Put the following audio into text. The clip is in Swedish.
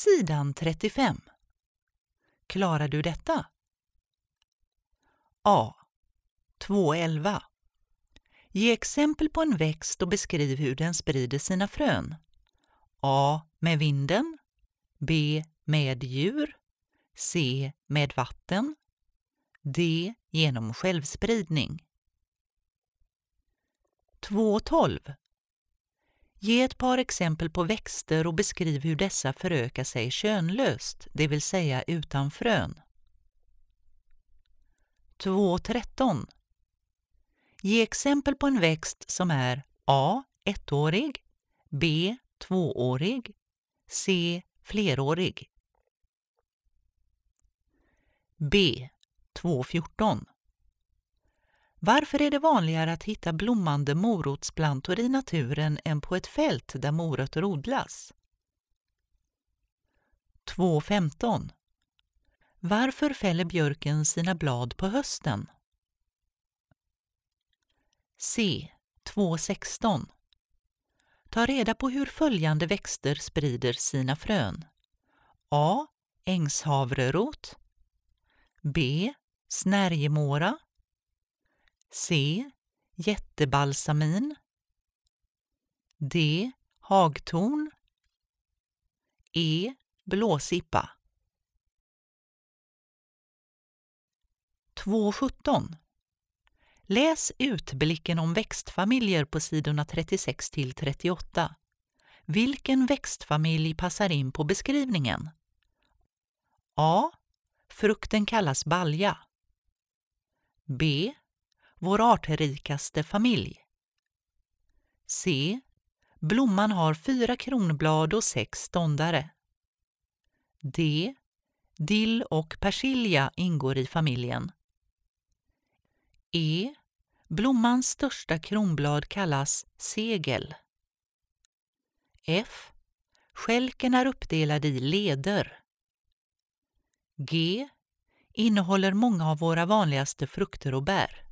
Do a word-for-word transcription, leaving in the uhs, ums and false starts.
Sidan trettiofem. Klarar du detta? A. två elva. Ge exempel på en växt och beskriv hur den sprider sina frön. A. Med vinden. B. Med djur. C. Med vatten. D. Genom självspridning. två tolv. Ge ett par exempel på växter och beskriv hur dessa förökar sig könlöst, det vill säga utan frön. två tretton. Ge exempel på en växt som är A. ettårig, B. tvåårig, C. flerårig. B. två fjorton. Varför är det vanligare att hitta blommande morotsplantor i naturen än på ett fält där morötter odlas? två femton. Varför fäller björken sina blad på hösten? C. två sexton. Ta reda på hur följande växter sprider sina frön. A. Ängshavrerot. B. Snärjemåra. C. Jättebalsamin. D. Hagtorn. E. Blåsippa. två sjutton. Läs utblicken om växtfamiljer på sidorna trettiosex till trettioåtta. Vilken växtfamilj passar in på beskrivningen? A. Frukten kallas balja. B. Vår artrikaste familj. C. Blomman har fyra kronblad och sex ståndare. D. Dill och persilja ingår i familjen. E. Blommans största kronblad kallas segel. F. Stjälken är uppdelad i leder. G. Innehåller många av våra vanligaste frukter och bär.